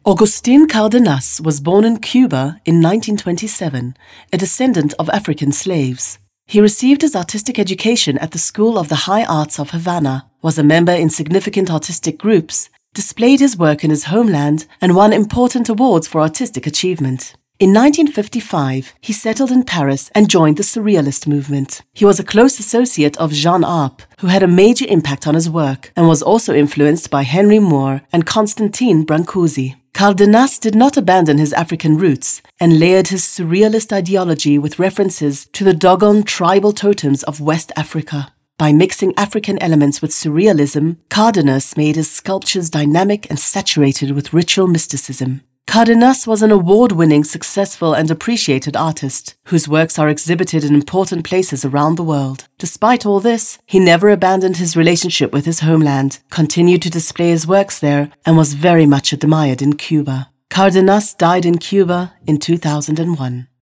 Agustín Cárdenas was born in Cuba in 1927, a descendant of African slaves. He received his artistic education at the School of the High Arts of Havana, was a member in significant artistic groups, displayed his work in his homeland, and won important awards for artistic achievement. In 1955, he settled in Paris and joined the Surrealist movement. He was a close associate of Jean Arp, who had a major impact on his work, and was also influenced by Henry Moore and Constantine Brancusi. Cárdenas did not abandon his African roots and layered his surrealist ideology with references to the Dogon tribal totems of West Africa. By mixing African elements with surrealism, Cárdenas made his sculptures dynamic and saturated with ritual mysticism. Cárdenas was an award-winning, successful and appreciated artist, whose works are exhibited in important places around the world. Despite all this, he never abandoned his relationship with his homeland, continued to display his works there, and was very much admired in Cuba. Cárdenas died in Cuba in 2001.